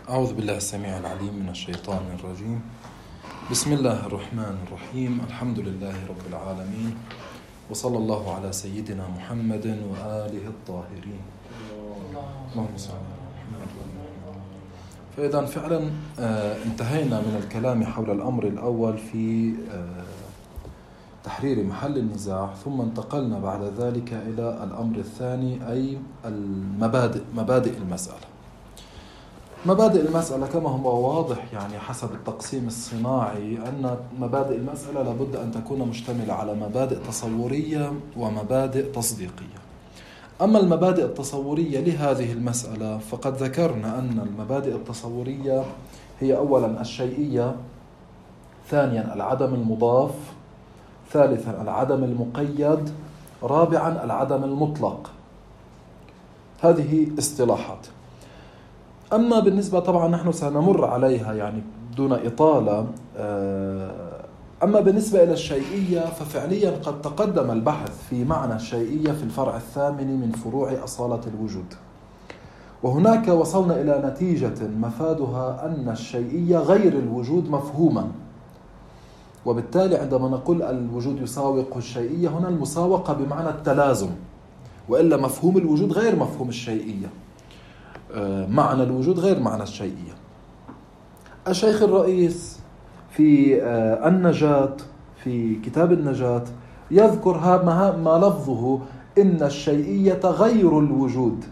أعوذ بالله السميع العليم من الشيطان الرجيم. بسم الله الرحمن الرحيم. الحمد لله رب العالمين، وصلى الله على سيدنا محمد وآله الطاهرين. اللهم صل على محمد. فإذا فعلا انتهينا من الكلام حول الأمر الأول في تحرير محل النزاع، ثم انتقلنا بعد ذلك إلى الأمر الثاني، أي مبادئ المسألة. مبادئ المسألة كما هو واضح يعني حسب التقسيم الصناعي أن مبادئ المسألة لابد أن تكون مشتملة على مبادئ تصورية ومبادئ تصديقية. أما المبادئ التصورية لهذه المسألة فقد ذكرنا أن المبادئ التصورية هي أولا الشيئية، ثانيا العدم المضاف، ثالثا العدم المقيد، رابعا العدم المطلق. هذه اصطلاحات. أما بالنسبة طبعا نحن سنمر عليها يعني دون إطالة. أما بالنسبة إلى الشيئية ففعليا قد تقدم البحث في معنى الشيئية في الفرع الثامن من فروع أصالة الوجود، وهناك وصلنا إلى نتيجة مفادها أن الشيئية غير الوجود مفهوما، وبالتالي عندما نقول الوجود يساوق الشيئية هنا المساوقة بمعنى التلازم، وإلا مفهوم الوجود غير مفهوم الشيئية، معنى الوجود غير معنى الشيئية. الشيخ الرئيس في النجاة، في كتاب النجاة، يذكر ما لفظه إن الشيئية غير الوجود،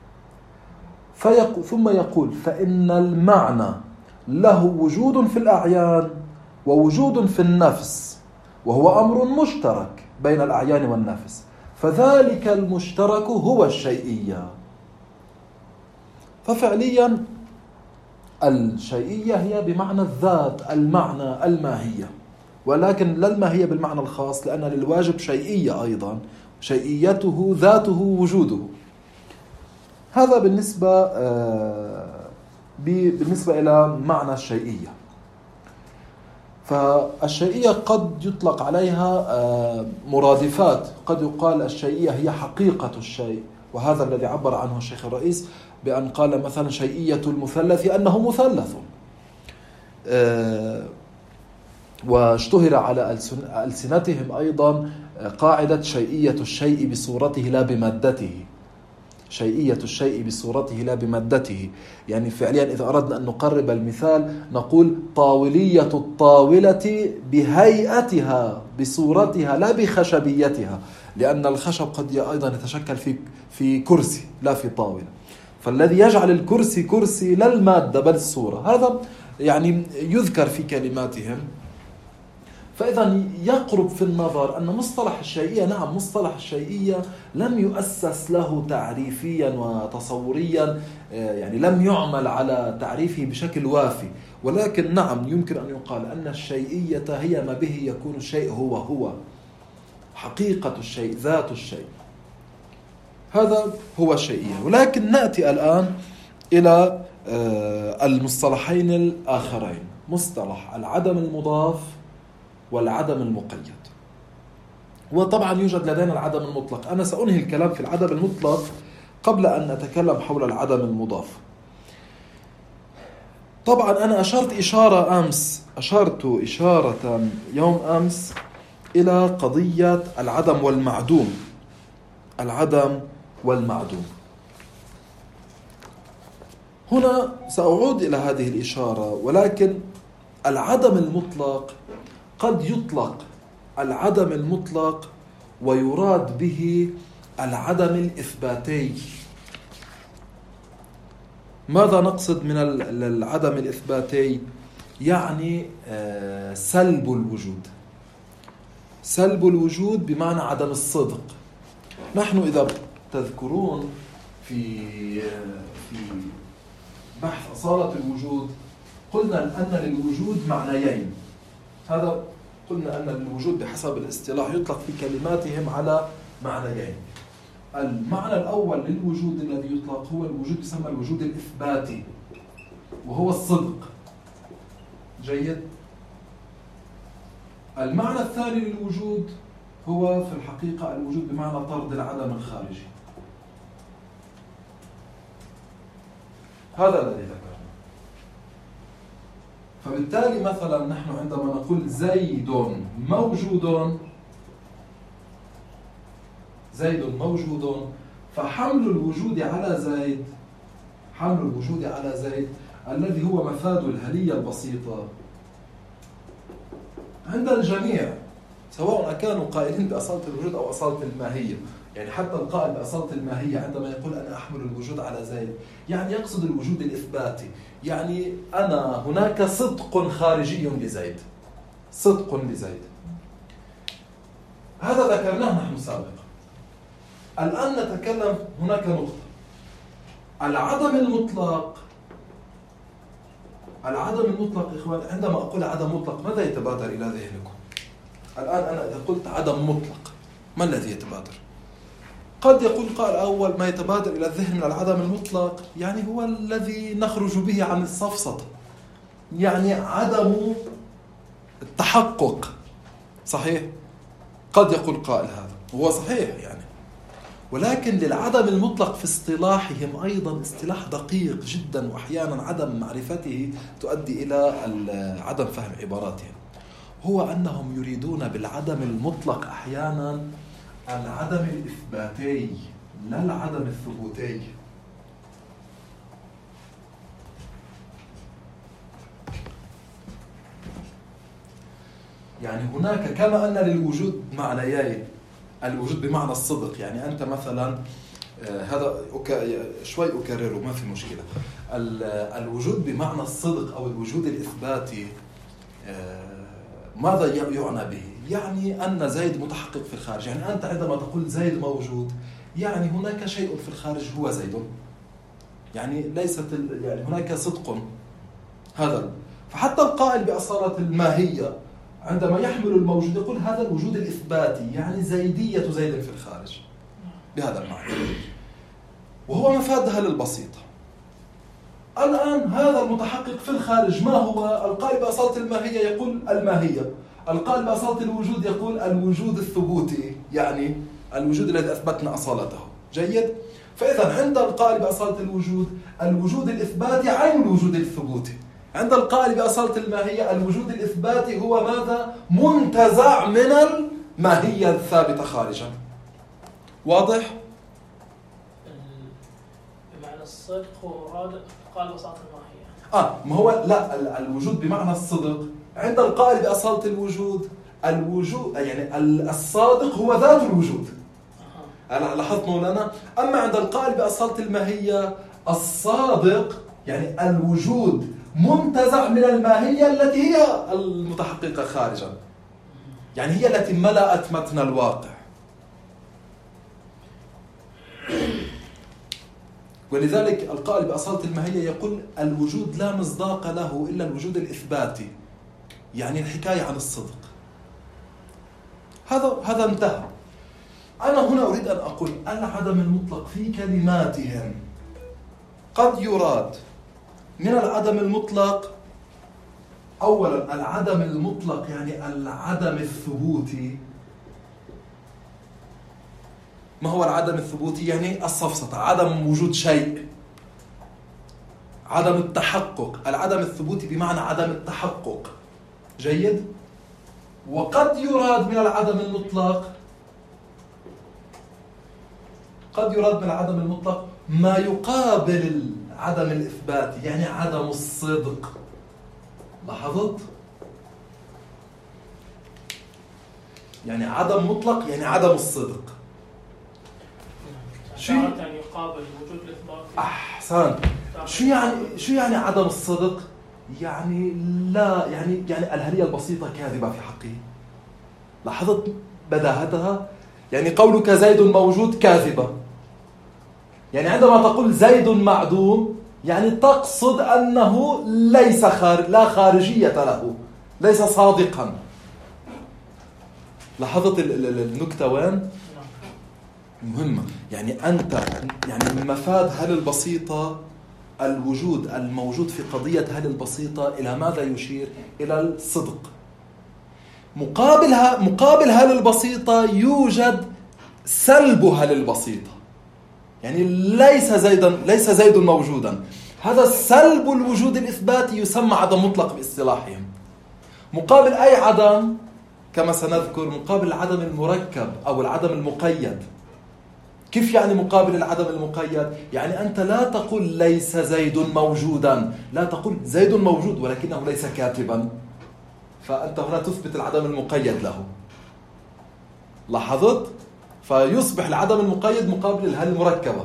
ثم يقول فإن المعنى له وجود في الأعيان ووجود في النفس، وهو أمر مشترك بين الأعيان والنفس، فذلك المشترك هو الشيئية. ففعليا الشيئية هي بمعنى الذات، المعنى، الماهية، ولكن لا الماهية بالمعنى الخاص، لأن للواجب شيئية أيضا، شيئيته ذاته وجوده. هذا بالنسبة إلى معنى الشيئية. فالشيئية قد يطلق عليها مرادفات، قد يقال الشيئية هي حقيقة الشيء، وهذا الذي عبر عنه الشيخ الرئيس بأن قال مثلا شيئية المثلث أنه مثلث. واشتهر على ألسنتهم أيضا قاعدة شيئية الشيء بصورته لا بمادته، شيئية الشيء بصورته لا بمادته. يعني فعليا إذا أردنا أن نقرب المثال نقول طاولية الطاولة بهيئتها بصورتها لا بخشبيتها، لأن الخشب قد أيضا يتشكل في كرسي لا في طاولة، فالذي يجعل الكرسي كرسي لا المادة بل الصورة. هذا يعني يذكر في كلماتهم. فإذا يقرب في النظر أن مصطلح الشيئية، نعم مصطلح الشيئية لم يؤسس له تعريفيا وتصوريا، يعني لم يعمل على تعريفه بشكل وافي، ولكن نعم يمكن أن يقال أن الشيئية هي ما به يكون الشيء هو حقيقة الشيء، ذات الشيء. هذا هو الشيئية. ولكن نأتي الآن إلى المصطلحين الآخرين، مصطلح العدم المضاف والعدم المقيد. وطبعا يوجد لدينا العدم المطلق. أنا سأنهي الكلام في العدم المطلق قبل أن نتكلم حول العدم المضاف. طبعا أنا أشرت إشارة يوم أمس إلى قضية العدم والمعدوم. العدم والمعدوم. هنا سأعود إلى هذه الإشارة، ولكن العدم المطلق قد يطلق العدم المطلق ويراد به العدم الإثباتي. ماذا نقصد من العدم الإثباتي؟ يعني سلب الوجود. سلب الوجود بمعنى عدم الصدق. نحن إذا تذكرون في بحث أصالة الوجود قلنا أن للوجود معنيين. هذا قلنا أن الوجود بحسب الاصطلاح يطلق في كلماتهم على معنيين. المعنى الأول للوجود الذي يطلق هو الوجود يسمى الوجود الإثباتي، وهو الصدق. جيد. المعنى الثاني للوجود هو في الحقيقة الوجود بمعنى طرد العدم الخارجي. هذا الذي ذكرنا. فبالتالي مثلا نحن عندما نقول زيد موجود، زيد موجود، فحمل الوجود على زيد، حمل الوجود على زيد الذي هو مفاد الهلية البسيطة عند الجميع، سواء كانوا قائلين بأصالة الوجود أو أصالة الماهية. يعني حتى القائل بأصالة الماهية عندما يقول أنا أحمل الوجود على زيد، يعني يقصد الوجود الإثباتي. يعني أنا هناك صدق خارجي لزيد، صدق لزيد. هذا ذكرناه نحن سابقا. الآن نتكلم، هناك نقطة العدم المطلق. العدم المطلق إخوان، عندما أقول عدم مطلق ماذا يتبادر إلى ذهنكم؟ الآن أنا إذا قلت عدم مطلق ما الذي يتبادر؟ قد يقول قائل أول ما يتبادر إلى الذهن من العدم المطلق يعني هو الذي نخرج به عن السفسطة، يعني عدم التحقق. صحيح؟ قد يقول قائل هذا هو صحيح يعني، ولكن للعدم المطلق في اصطلاحهم أيضا اصطلاح دقيق جدا، وأحيانا عدم معرفته تؤدي إلى عدم فهم عباراتهم. هو أنهم يريدون بالعدم المطلق أحيانا العدم الإثباتي لا العدم الثبوتي. يعني هناك كما أن للوجود معنيين، الوجود بمعنى الصدق، يعني أنت مثلا هذا شوي أكرره ما في مشكلة، الوجود بمعنى الصدق أو الوجود الإثباتي ماذا يعنى به؟ يعني أن زيد متحقق في الخارج. يعني أنت عندما تقول زيد موجود يعني هناك شيء في الخارج هو زيد، يعني ليست يعني هناك صدق هذا. فحتى القائل بأصالة الماهية عندما يحمل الموجود يقول هذا الوجود الإثباتي، يعني زيدية زيد في الخارج بهذا المعنى، وهو مفادها للبسيطة. الآن هذا المتحقق في الخارج ما هو؟ القائل بأصالة الماهية يقول الماهية، القائل بأصالة الوجود يقول الوجود الثبوتي، يعني الوجود الذي أثبتنا أصالته. جيد؟ فإذا عند القائل بأصالة الوجود الوجود الإثباتي عين الوجود الثبوتي، عند القائل بأصالة الماهية الوجود الإثباتي هو ماذا؟ منتزع من الماهية الثابتة خارجا. واضح؟ بمعنى الصدق هو مراد قال بأصالة الماهية. ما هو لا، الوجود بمعنى الصدق عند القائل بأصالة الوجود، الوجود يعني الصادق هو ذات الوجود. لاحظت مولانا؟ أما عند القائل بأصالة الماهية الصادق يعني الوجود منتزع من الماهية التي هي المتحققة خارجا، يعني هي التي ملأت متن الواقع. ولذلك القائل بأصالة الماهية يقول الوجود لا مصداق له إلا الوجود الإثباتي، يعني الحكاية عن الصدق. هذا انتهى. أنا هنا أريد أن أقول العدم المطلق في كلماتهم قد يراد من العدم المطلق أولا العدم المطلق يعني العدم الثبوتي. ما هو العدم الثبوتي؟ يعني السفسطة، عدم وجود شيء، عدم التحقق. العدم الثبوتي بمعنى عدم التحقق. جيد؟ وقد يراد من العدم المطلق، قد يراد من العدم المطلق ما يقابل العدم الإثباتي، يعني عدم الصدق. لاحظت؟ يعني عدم مطلق يعني عدم الصدق. يعني يقابل وجود الإثبات. أحسن. شو يعني عدم الصدق؟ يعني لا يعني الهلية البسيطة كاذبة في حقه. لاحظت بداهتها؟ يعني قولك زيد موجود كاذبة. يعني عندما تقول زيد معدوم يعني تقصد أنه ليس لا خارجية له، ليس صادقا. لاحظت النكتة وين؟ مهمة. يعني أنت يعني مفاد هل البسيطة، الوجود الموجود في قضية هل البسيطة إلى ماذا يشير؟ إلى الصدق. مقابل هل البسيطة يوجد سلب هل البسيطة، يعني ليس زيد موجودا. هذا سلب الوجود الإثباتي يسمى عدم مطلق باصطلاحهم. مقابل أي عدم كما سنذكر مقابل العدم المركب أو العدم المقيد. كيف يعني مقابل العدم المقيد؟ يعني أنت لا تقول ليس زيد موجودا، لا تقول زيد موجود ولكنه ليس كاتبا، فأنت هنا تثبت العدم المقيد له. لاحظت؟ فيصبح العدم المقيد مقابل الهل المركبة.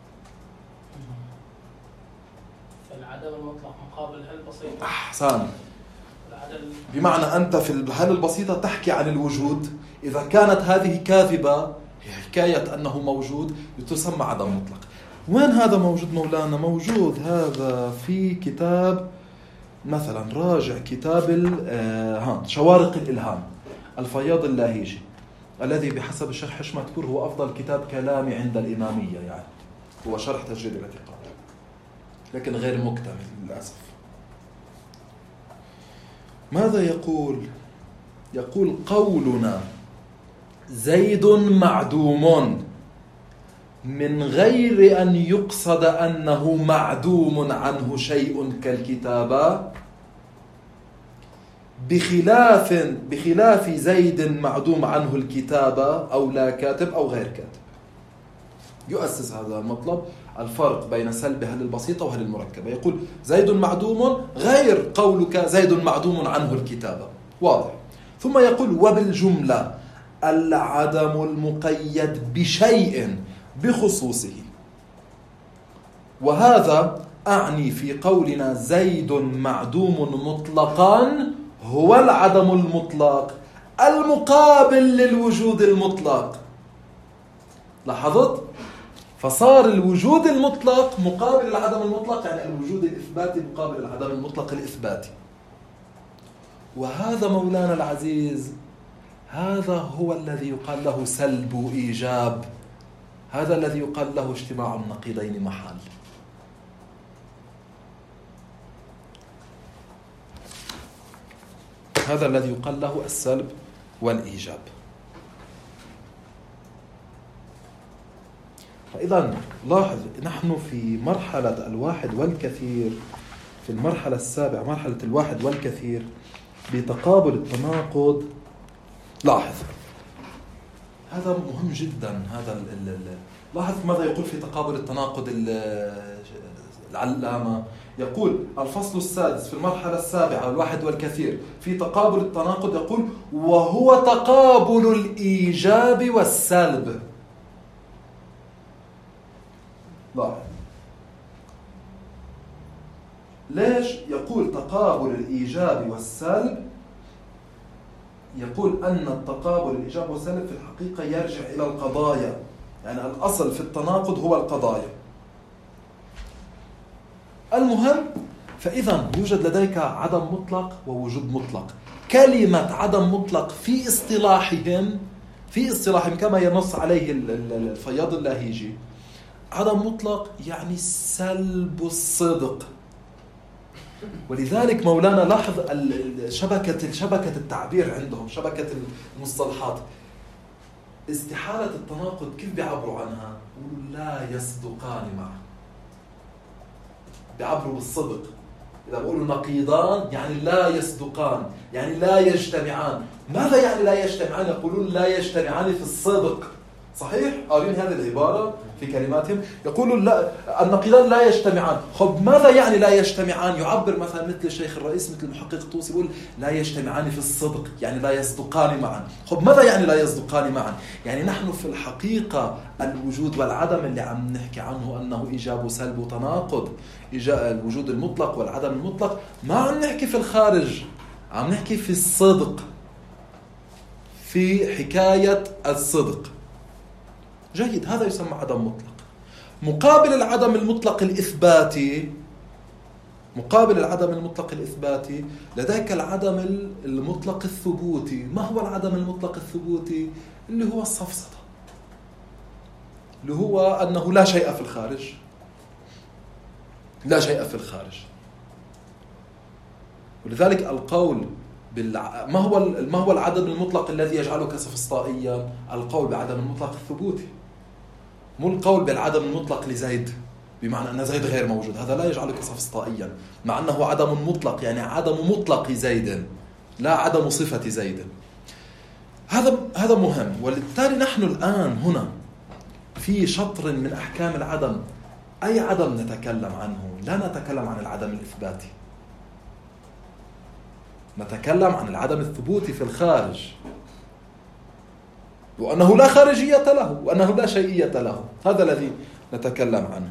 فالعدم المطلق مقابل الهل البسيطة. أحسن. بمعنى أنت في الهل البسيطة تحكي عن الوجود، إذا كانت هذه كاذبة حكاية أنه موجود تسمى عدم مطلق. وين هذا موجود مولانا؟ موجود هذا في كتاب مثلا، راجع كتاب شوارق الإلهام الفياض اللاهيجي، الذي بحسب الشيخ حشمتبور هو أفضل كتاب كلامي عند الإمامية، يعني هو شرح تسجيل الاعتقاد لكن غير مكتمل للأسف. ماذا يقول؟ يقول قولنا زيد معدوم من غير أن يقصد أنه معدوم عنه شيء كالكتابة، بخلاف زيد معدوم عنه الكتابة أو لا كاتب أو غير كاتب. يؤسس هذا المطلب الفرق بين سلب هل البسيطة وهل المركبة. يقول زيد معدوم غير قولك زيد معدوم عنه الكتابة، واضح. ثم يقول وبالجملة العدم المقيد بشيء بخصوصه، وهذا أعني في قولنا زيد معدوم مطلقا هو العدم المطلق المقابل للوجود المطلق. لاحظت؟ فصار الوجود المطلق مقابل العدم المطلق، يعني الوجود الإثباتي مقابل العدم المطلق الإثباتي. وهذا مولانا العزيز هذا هو الذي يقال له سلب إيجاب، هذا الذي يقال له اجتماع النقيضين محال. هذا الذي يقال له السلب والإيجاب. فإذا لاحظ نحن في مرحلة الواحد والكثير، في المرحلة السابعة مرحلة الواحد والكثير بتقابل التناقض. لاحظ هذا مهم جدا. لاحظ ماذا يقول في تقابل التناقض العلامة. يقول الفصل السادس في المرحلة السابعة الواحد والكثير في تقابل التناقض، يقول وهو تقابل الإيجاب والسلب. لاحظ ليش يقول تقابل الإيجاب والسلب؟ يقول أن التقابل الإيجاب والسلب في الحقيقة يرجع إلى القضايا، يعني الأصل في التناقض هو القضايا. المهم، فإذا يوجد لديك عدم مطلق ووجود مطلق. كلمة عدم مطلق في اصطلاحهم كما ينص عليه الفياض اللاهيجي، عدم مطلق يعني سلب الصدق. ولذلك مولانا لاحظ شبكة التعبير عندهم، شبكة المصطلحات. استحالة التناقض كيف بيعبروا عنها؟ لا يصدقان معا، بيعبروا بالصدق. إذا بقولوا نقيضان يعني لا يصدقان، يعني لا يجتمعان. ماذا يعني لا يجتمعان؟ يقولون لا يجتمعان في الصدق. صحيح؟ قارين هذه العبارة في كلماتهم، يقولون لا النقيضان لا يجتمعان. خب ماذا يعني لا يجتمعان؟ يعبر مثلا مثل الشيخ الرئيس مثل المحقق الطوسي يقول لا يجتمعان في الصدق، يعني لا يصدقان معا. خب ماذا يعني لا يصدقان معا؟ يعني نحن في الحقيقة الوجود والعدم اللي عم نحكي عنه أنه إيجاب وسلب وتناقض، الوجود المطلق والعدم المطلق، ما عم نحكي في الخارج، عم نحكي في الصدق، في حكاية الصدق. جيد، هذا يسمى عدم مطلق. مقابل العدم المطلق الإثباتي لديك العدم المطلق الثبوتي. ما هو العدم المطلق الثبوتي؟ اللي هو السفسطة، اللي هو أنه لا شيء في الخارج، لا شيء في الخارج. ولذلك القول ما هو العدم المطلق الذي يجعلك سفسطائيا؟ القول بعدم المطلق الثبوتي، مو القول بالعدم المطلق لزيد، بمعنى أن زيد غير موجود، هذا لا يجعلك سفسطائيا، مع أنه عدم مطلق، يعني عدم مطلق زيد لا عدم صفة زيد. هذا مهم. وبالتالي نحن الآن هنا في شطر من أحكام العدم. أي عدم نتكلم عنه؟ لا نتكلم عن العدم الإثباتي، نتكلم عن العدم الثبوتي في الخارج، وأنه لا خارجية له وأنه لا شيئية له، هذا الذي نتكلم عنه.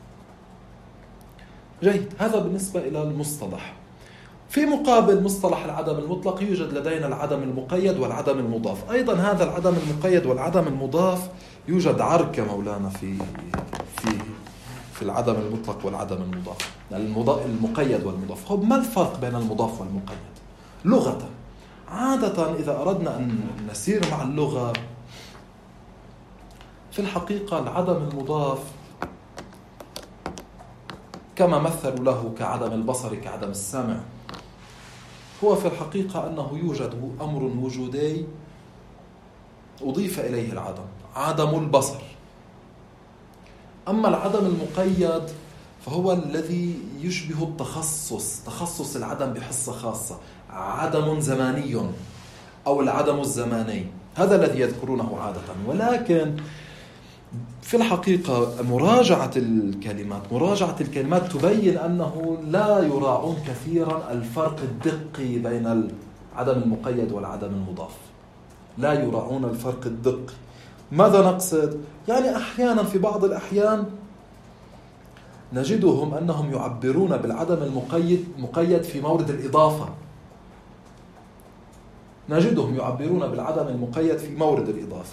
جيد، هذا بالنسبة إلى المصطلح. في مقابل مصطلح العدم المطلق يوجد لدينا العدم المقيد والعدم المضاف. أيضا هذا العدم المقيد والعدم المضاف يوجد عركة مولانا في العدم المطلق والعدم المضاف، المقيد والمضاف. ما الفرق بين المضاف والمقيد لغة؟ عادة إذا أردنا أن نسير مع اللغة، في الحقيقة العدم المضاف كما مثلوا له كعدم البصر كعدم السمع، هو في الحقيقة أنه يوجد أمر وجودي أضيف إليه العدم، عدم البصر. أما العدم المقيد فهو الذي يشبه التخصص، تخصص العدم بحصة خاصة، عدم زماني أو العدم الزماني، هذا الذي يذكرونه عادة. ولكن في الحقيقة مراجعة الكلمات تبين أنه لا يراعون كثيرا الفرق الدقي بين العدم المقيد والعدم المضاف، لا يراعون الفرق الدقي. ماذا نقصد؟ يعني أحيانا في بعض الأحيان نجدهم أنهم يعبرون بالعدم المقيد في مورد الإضافة، نجدهم يعبرون بالعدم المقيد في مورد الإضافة.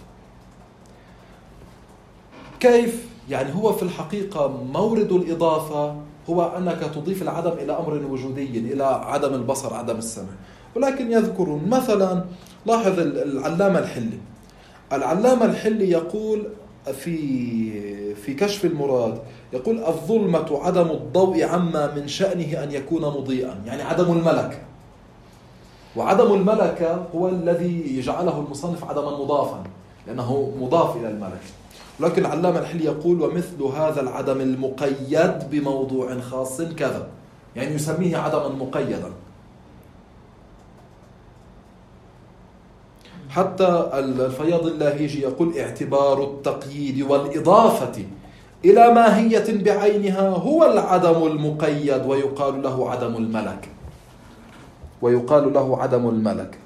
كيف؟ يعني هو في الحقيقة مورد الإضافة هو أنك تضيف العدم إلى أمر وجودي، إلى عدم البصر عدم السمع. ولكن يذكرون مثلا، لاحظ العلامة الحلي يقول في كشف المراد، يقول الظلمة عدم الضوء عما من شأنه أن يكون مضيئا، يعني عدم الملكة. وعدم الملكة هو الذي يجعله المصنف عدما مضافا لأنه مضاف إلى الملكة. لكن العلامة الحلي يقول ومثل هذا العدم المقيد بموضوع خاص كذا، يعني يسميه عدما مقيدا. حتى الفياض اللاهيجي يقول اعتبار التقييد والإضافة إلى ماهية بعينها هو العدم المقيد، ويقال له عدم الملك.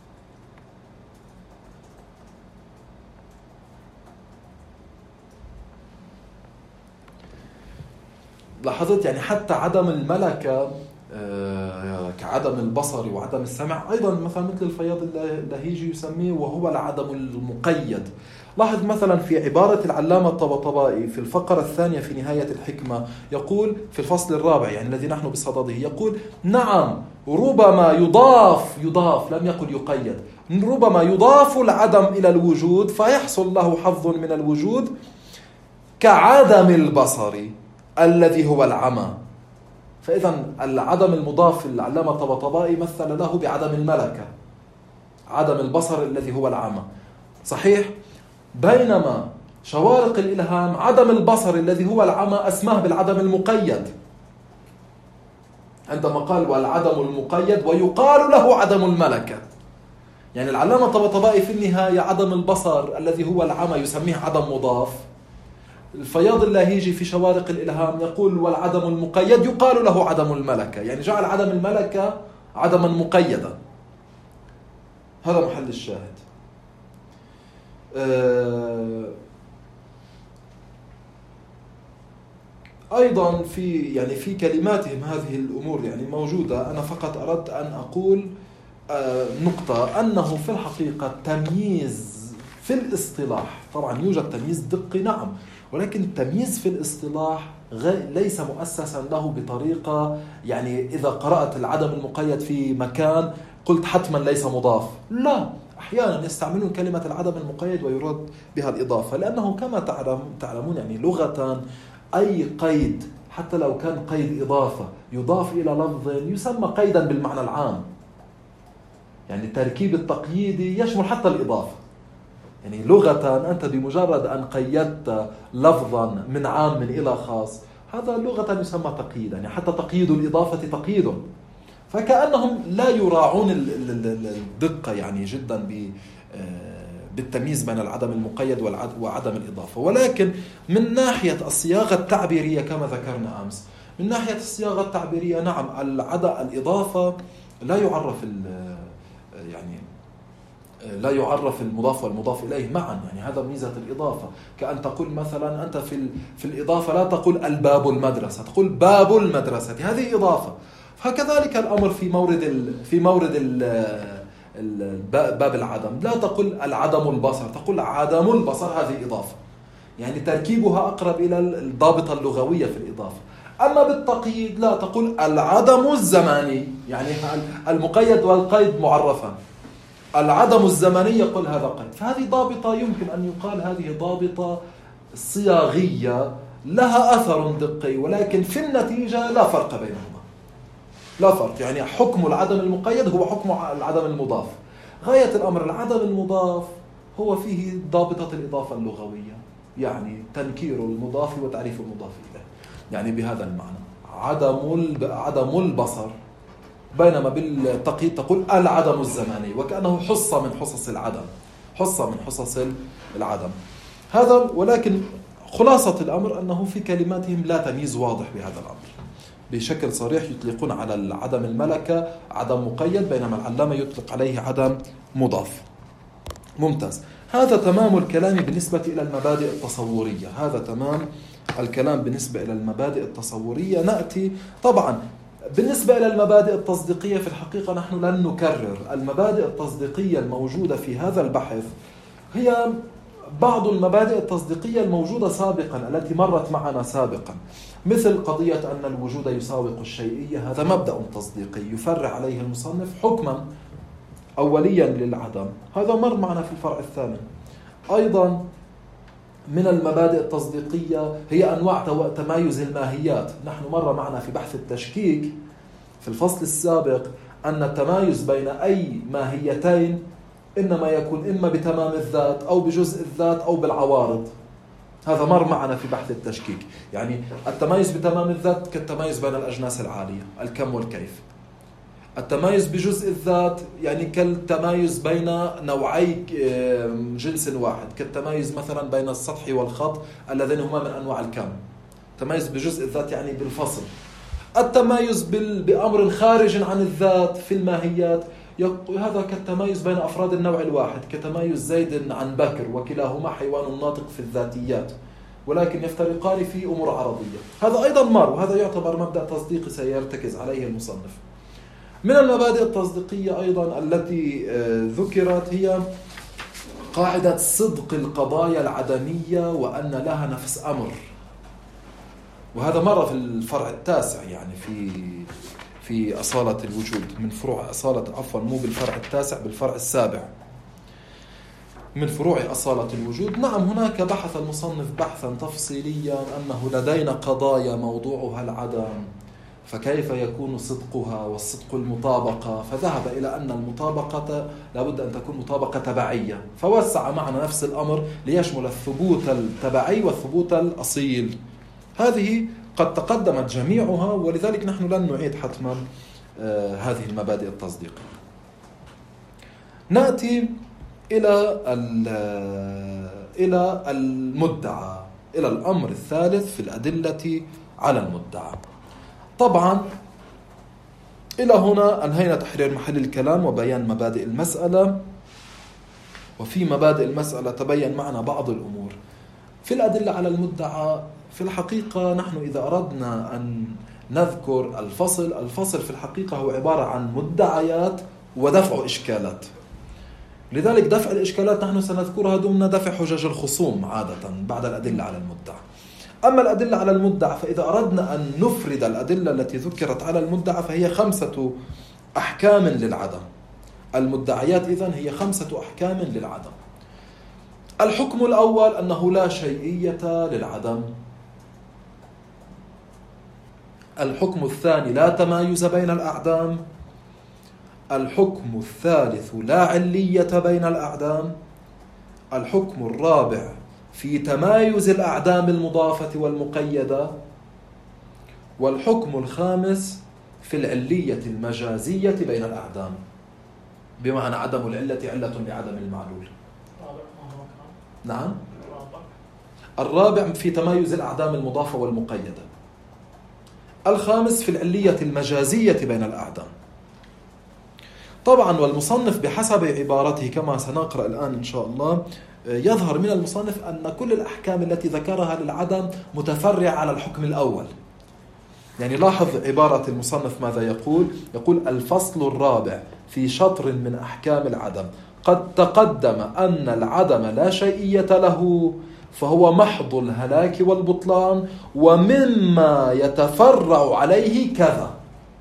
لاحظت يعني حتى عدم الملكة كعدم البصر وعدم السمع أيضا مثلا مثل الفياض اللاهيجي يسميه وهو العدم المقيد. لاحظ مثلا في عبارة العلامة الطبطبائي في الفقرة الثانية في نهاية الحكمة، يقول في الفصل الرابع يعني الذي نحن بصدده، يقول نعم ربما يضاف لم يقل يقيد، ربما يضاف العدم إلى الوجود فيحصل له حظ من الوجود كعدم البصر الذي هو العمى. فإذا العدم المضاف العلامة الطبطبائي مثل له بعدم الملكة، عدم البصر الذي هو العمى، صحيح؟ بينما شوارق الإلهام عدم البصر الذي هو العمى أسماه بالعدم المقيد، عندما قال والعدم المقيد ويقال له عدم الملكة. يعني العلامة الطبطبائي في النهاية عدم البصر الذي هو العمى يسميه عدم مضاف، الفياض اللاهيجي في شوارق الإلهام يقول والعدم المقيد يقال له عدم الملكة، يعني جعل عدم الملكة عدما مقيدا. هذا محل الشاهد. أيضا في كلماتهم هذه الأمور يعني موجودة. أنا فقط أردت أن أقول نقطة، أنه في الحقيقة تمييز في الاصطلاح، طبعا يوجد تمييز دقي نعم، ولكن التمييز في الاصطلاح ليس مؤسسا له بطريقة يعني إذا قرأت العدم المقيد في مكان قلت حتما ليس مضاف، لا، أحيانا يستعملون كلمة العدم المقيد ويراد بها الإضافة، لأنه كما تعلمون يعني لغة أي قيد حتى لو كان قيد إضافة يضاف إلى لفظ يسمى قيدا بالمعنى العام، يعني التركيب التقييدي يشمل حتى الإضافة. يعني لغة أنت بمجرد أن قيدت لفظا من عام إلى خاص هذا لغة يسمى تقييدا، يعني حتى تقييد الإضافة تقييد، فكأنهم لا يراعون الدقة يعني جدا بالتمييز بين العدم المقيد وعدم الإضافة. ولكن من ناحية الصياغة التعبيرية كما ذكرنا أمس، من ناحية الصياغة التعبيرية نعم الإضافة لا يعرف يعني لا يعرف المضاف والمضاف إليه معا، يعني هذا ميزة الإضافة. كأن تقول مثلا أنت في الإضافة لا تقول الباب المدرسة، تقول باب المدرسة، هذه إضافة. فكذلك الأمر في مورد باب العدم، لا تقول العدم البصر، تقول عدم البصر، هذه إضافة، يعني تركيبها أقرب إلى الضابطة اللغوية في الإضافة. أما بالتقييد لا، تقول العدم الزماني، يعني المقيد والقيد معرفا، العدم الزمني يقول هذا قيد. فهذه ضابطة يمكن أن يقال هذه ضابطة صياغية لها أثر دقي، ولكن في النتيجة لا فرق بينهما، لا فرق. يعني حكم العدم المقيد هو حكم العدم المضاف. غاية الأمر العدم المضاف هو فيه ضابطة الإضافة اللغوية، يعني تنكير المضاف وتعريف المضاف إليه، يعني بهذا المعنى عدم البصر، بينما بالتقييد تقول العدم الزماني، وكأنه حصة من حصص العدم، حصة من حصص العدم هذا. ولكن خلاصة الأمر أنه في كلماتهم لا تمييز واضح بهذا الأمر، بشكل صريح يطلقون على العدم الملكة عدم مقيد، بينما العلامة يطلق عليه عدم مضاف. ممتاز، هذا تمام الكلام بالنسبة إلى المبادئ التصورية، هذا تمام الكلام بالنسبة إلى المبادئ التصورية. نأتي طبعا بالنسبة إلى المبادئ التصديقية، في الحقيقة نحن لن نكرر المبادئ التصديقية الموجودة في هذا البحث، هي بعض المبادئ التصديقية الموجودة سابقا التي مرت معنا سابقا، مثل قضية أن الوجود يساوق الشيئية، هذا مبدأ تصديقي يفرع عليه المصنف حكما أوليا للعدم، هذا مر معنا في الفرع الثاني. أيضا من المبادئ التصديقية هي أنواع تمايز الماهيات، نحن مر معنا في بحث التشكيك في الفصل السابق أن التمايز بين أي ماهيتين إنما يكون إما بتمام الذات أو بجزء الذات أو بالعوارض، هذا مر معنا في بحث التشكيك. يعني التمايز بتمام الذات كالتمايز بين الأجناس العالية الكم والكيف، التمايز بجزء الذات يعني كالتمايز بين نوعي جنس واحد، كالتمايز مثلا بين السطح والخط اللذين هما من أنواع الكم. التمايز بجزء الذات يعني بالفصل. التمايز بأمر خارج عن الذات في الماهيات هذا كالتمايز بين أفراد النوع الواحد، كتمايز زيد عن بكر، وكلاهما حيوان ناطق في الذاتيات ولكن يفترقان في أمور عرضية. هذا أيضا مر، وهذا يعتبر مبدأ تصديقي سيرتكز عليه المصنف. من المبادئ التصديقية أيضا التي ذكرت هي قاعدة صدق القضايا العدمية وأن لها نفس أمر، وهذا مر في الفرع التاسع، يعني في أصالة الوجود، من فروع أصالة مو بالفرع التاسع، بالفرع السابع من فروع أصالة الوجود. نعم هناك بحث المصنف بحثا تفصيليا أنه لدينا قضايا موضوعها العدم، فكيف يكون صدقها، والصدق المطابقة، فذهب إلى أن المطابقة لابد أن تكون مطابقة تبعية، فوسع معنا نفس الأمر ليشمل الثبوت التبعي والثبوت الأصيل. هذه قد تقدمت جميعها، ولذلك نحن لن نعيد حتما هذه المبادئ التصديقية. نأتي إلى المدعى، إلى الأمر الثالث في الأدلة على المدعى. طبعا إلى هنا أنهينا تحرير محل الكلام وبيان مبادئ المسألة، وفي مبادئ المسألة تبين معنا بعض الأمور. في الأدلة على المدعى في الحقيقة نحن إذا أردنا أن نذكر الفصل في الحقيقة هو عبارة عن مدعيات ودفع إشكالات. لذلك دفع الإشكالات نحن سنذكرها ضمن دفع حجج الخصوم عادة بعد الأدلة على المدعى. أما الأدلة على المدعى فإذا أردنا أن نفرد الأدلة التي ذكرت على المدعى فهي 5 أحكام للعدم. المدعيات إذن هي 5 أحكام للعدم. الحكم الأول أنه لا شيئية للعدم. الحكم الثاني لا تمايز بين الأعدام. الحكم الثالث لا علية بين الأعدام. الحكم الرابع في تمايز الأعدام المضافة والمقيدة. والحكم الخامس في العلية المجازية بين الأعدام، بمعنى عدم العلة علة لعدم المعلول. نعم. الرابع في تمايز الأعدام المضافة والمقيدة. الخامس في العلية المجازية بين الأعدام. طبعا والمصنف بحسب عبارته كما سنقرأ الآن إن شاء الله يظهر من المصنف أن كل الأحكام التي ذكرها للعدم متفرعة على الحكم الأول. يعني لاحظ عبارة المصنف ماذا يقول؟ يقول الفصل الرابع في شطر من أحكام العدم: قد تقدم أن العدم لا شيئية له فهو محض الهلاك والبطلان ومما يتفرع عليه كذا،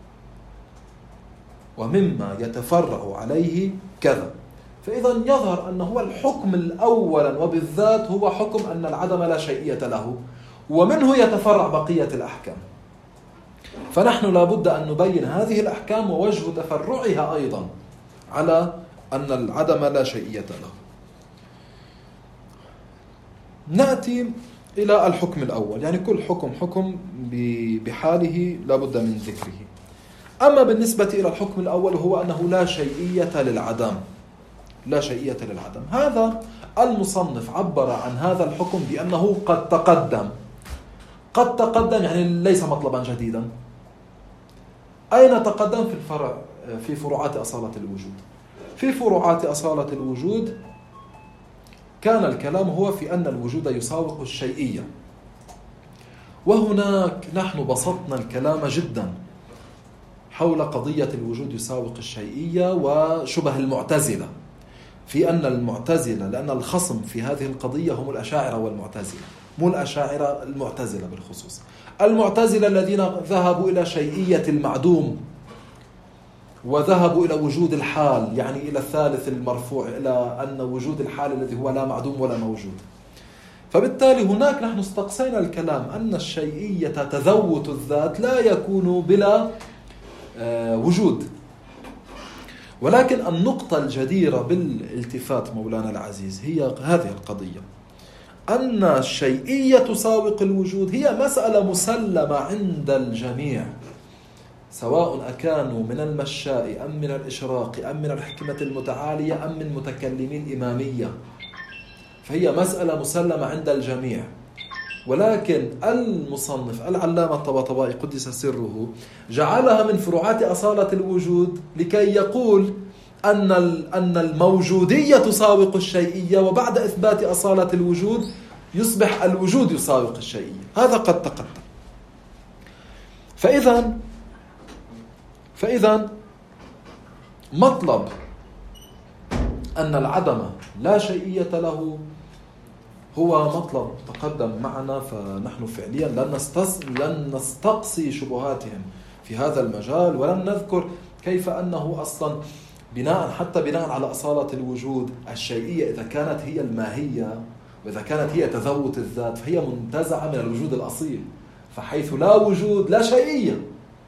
ومما يتفرع عليه كذا. فإذا يظهر أنه هو الحكم الأول وبالذات هو حكم أن العدم لا شيئية له، ومنه يتفرع بقية الأحكام. فنحن لابد أن نبين هذه الأحكام ووجه تفرعها أيضا على أن العدم لا شيئية له. نأتي إلى الحكم الأول، يعني كل حكم بحاله لابد من ذكره. أما بالنسبة إلى الحكم الأول هو أنه لا شيئية للعدم، لا شيئية للعدم. هذا المصنف عبر عن هذا الحكم بأنه قد تقدم. قد تقدم يعني ليس مطلبا جديدا. أين تقدم؟ في الفرع، في فروعات أصالة الوجود. في فروعات أصالة الوجود كان الكلام هو في أن الوجود يساوق الشيئية، وهناك نحن بسطنا الكلام جدا حول قضية الوجود يساوق الشيئية وشبه المعتزلة، في أن المعتزلة، لأن الخصم في هذه القضية هم الأشاعرة والمعتزلة، مو الأشاعرة، المعتزلة بالخصوص. المعتزلة الذين ذهبوا إلى شيئية المعدوم وذهبوا إلى وجود الحال، يعني إلى الثالث المرفوع، إلى أن وجود الحال الذي هو لا معدوم ولا موجود. فبالتالي هناك نحن استقصينا الكلام أن الشيئية تذوت الذات لا يكون بلا وجود. ولكن النقطة الجديرة بالالتفات مولانا العزيز هي هذه القضية، أن الشيئية تساوق الوجود هي مسألة مسلمة عند الجميع، سواء أكانوا من المشاء أم من الإشراق أم من الحكمة المتعالية أم من متكلمي الإمامية، فهي مسألة مسلمة عند الجميع. ولكن المصنف العلامة الطباطبائي قدس سره جعلها من فروعات أصالة الوجود لكي يقول أن الموجودية تساوق الشيئية، وبعد إثبات أصالة الوجود يصبح الوجود يساوق الشيئية. هذا قد تقدم. فإذا مطلب أن العدم لا شيئية له هو مطلب تقدم معنا، فنحن فعليا لن نستقصي شبهاتهم في هذا المجال، ولن نذكر كيف أنه أصلا بناء على أصالة الوجود الشيئية إذا كانت هي الماهية وإذا كانت هي تذوت الذات فهي منتزعة من الوجود الأصيل، فحيث لا وجود لا شيئية،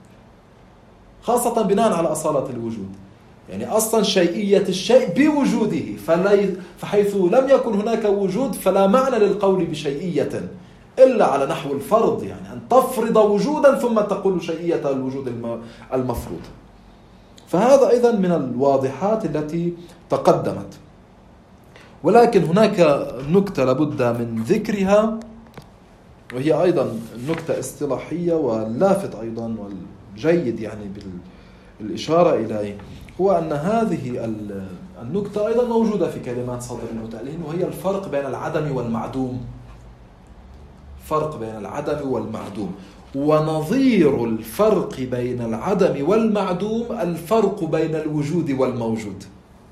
خاصة بناء على أصالة الوجود. يعني أصلا شيئية الشيء بوجوده، فحيث لم يكن هناك وجود فلا معنى للقول بشيئية إلا على نحو الفرض، يعني أن تفرض وجودا ثم تقول شيئية الوجود المفروض. فهذا أيضا من الواضحات التي تقدمت. ولكن هناك نكتة لابد من ذكرها، وهي أيضا نكتة اصطلاحية واللافت أيضا والجيد يعني بالإشارة إليه، هو أن هذه النكتة أيضا موجودة في كلمات صدر المتألهين، وهي الفرق بين العدم والمعدوم. فرق بين العدم والمعدوم، ونظير الفرق بين العدم والمعدوم الفرق بين الوجود والموجود.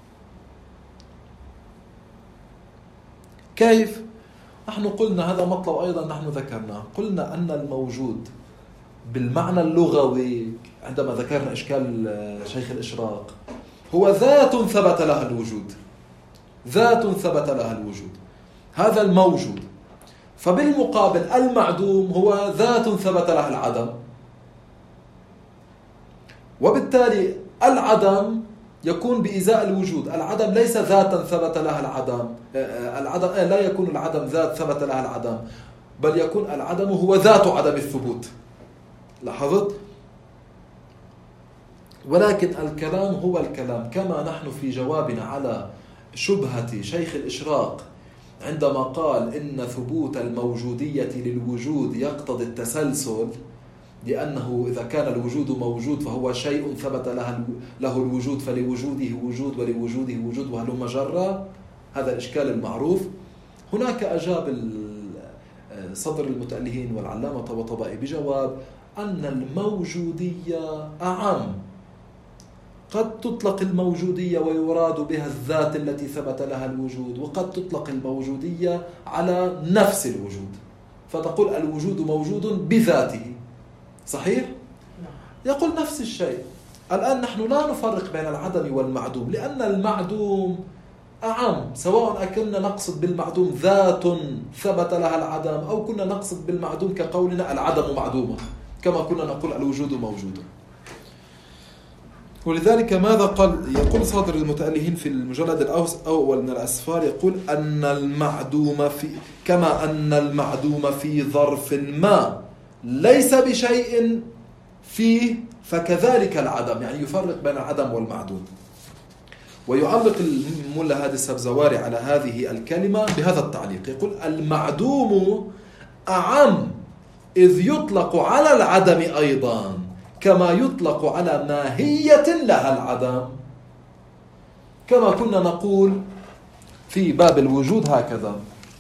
كيف؟ نحن قلنا هذا مطلب أيضا نحن ذكرناه، قلنا أن الموجود بالمعنى اللغوي عندما ذكرنا إشكال شيخ الإشراق هو ذات ثبت لها الوجود، ذات ثبت لها الوجود، هذا الموجود. فبالمقابل المعدوم هو ذات ثبت لها العدم، وبالتالي العدم يكون بإزاء الوجود. العدم ليس ذاتا ثبت لها العدم، لا يكون العدم ذات ثبت لها العدم، بل يكون العدم هو ذات عدم الثبوت. لاحظت؟ ولكن الكلام هو الكلام، كما نحن في جوابنا على شبهة شيخ الإشراق عندما قال إن ثبوت الموجودية للوجود يقتضي التسلسل، لأنه إذا كان الوجود موجود فهو شيء ثبت له الوجود، فلوجوده وجود ولوجوده وجود وهلم جرا. هذا الإشكال المعروف. هناك أجاب صدر المتألهين والعلامة طباطبائي بجواب أن الموجودية أعم، قد تطلق الموجودية ويراد بها الذات التي ثبت لها الوجود، وقد تطلق الموجودية على نفس الوجود، فتقول الوجود موجود بذاته. صحيح؟ يقول نفس الشيء. الآن نحن لا نفرق بين العدم والمعدوم، لأن المعدوم أعم، سواء كنا نقصد بالمعدوم ذات ثبت لها العدم، أو كنا نقصد بالمعدوم كقولنا العدم معدوم، كما كنا نقول الوجود موجود. ولذلك ماذا قال؟ يقول صادر المتألهين في المجلد الأول من الأسفار، يقول أن المعدوم كما أن المعدوم في ظرف ما ليس بشيء فيه، فكذلك العدم، يعني يفرق بين العدم والمعدوم. ويعلق الملا هادي السبزواري على هذه الكلمة بهذا التعليق، يقول المعدوم أعم إذ يطلق على العدم أيضا، كما يطلق على ماهية لها العدم. كما كنا نقول في باب الوجود هكذا،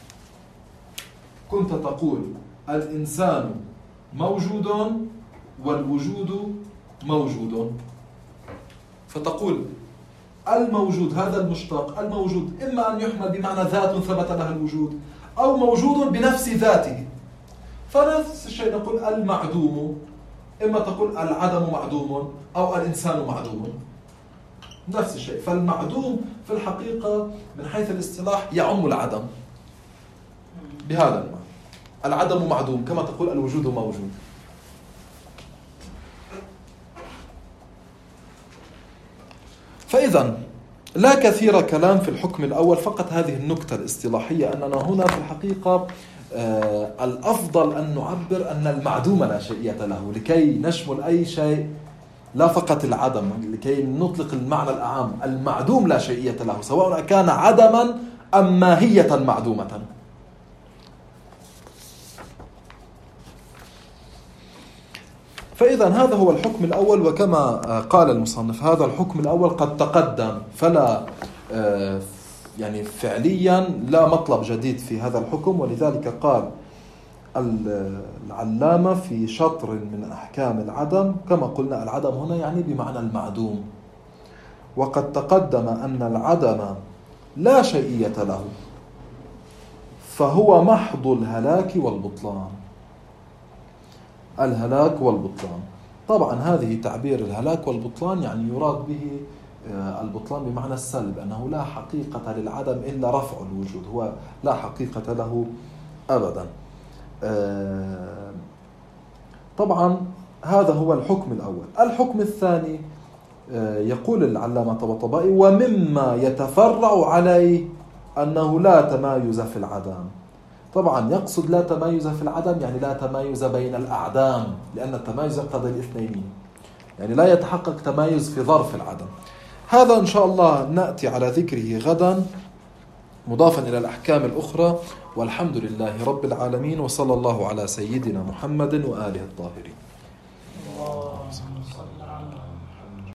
كنت تقول الإنسان موجود والوجود موجود، فتقول الموجود هذا المشتق الموجود إما أن يحمل بمعنى ذات ثبت لها الوجود، أو موجود بنفس ذاته. فنفس الشيء نقول المعدوم، إما تقول العدم معدوم أو الإنسان معدوم، نفس الشيء. فالمعدوم في الحقيقة من حيث الاصطلاح يعم العدم بهذا المعنى، العدم معدوم كما تقول الوجود موجود. فإذا لا كثير كلام في الحكم الأول، فقط هذه النكتة الاصطلاحية أننا هنا في الحقيقة الأفضل أن نعبر أن المعدوم لا شيئية له، لكي نشمل أي شيء، لا فقط العدم، لكي نطلق المعنى الأعم. المعدوم لا شيئية له، سواء كان عدما أم ماهية معدومة. فإذا هذا هو الحكم الأول، وكما قال المصنف هذا الحكم الأول قد تقدم، فلا يعني فعليا لا مطلب جديد في هذا الحكم. ولذلك قال العلامة في شطر من أحكام العدم، كما قلنا العدم هنا يعني بمعنى المعدوم، وقد تقدم أن العدم لا شيئية له، فهو محض الهلاك والبطلان. الهلاك والبطلان، طبعا هذه تعبير الهلاك والبطلان يعني يراد به البطلان بمعنى السلب، أنه لا حقيقة للعدم إلا رفع الوجود، هو لا حقيقة له أبدا. طبعا هذا هو الحكم الأول. الحكم الثاني يقول العلامة طباطبائي ومما يتفرع عليه أنه لا تمايز في العدم. طبعا يقصد لا تمايز في العدم يعني لا تمايز بين الأعدام، لأن التمايز يقتضي الاثنين، يعني لا يتحقق تمايز في ظرف العدم. هذا إن شاء الله نأتي على ذكره غدا مضافا إلى الأحكام الأخرى. والحمد لله رب العالمين، وصلى الله على سيدنا محمد وآله الطاهرين.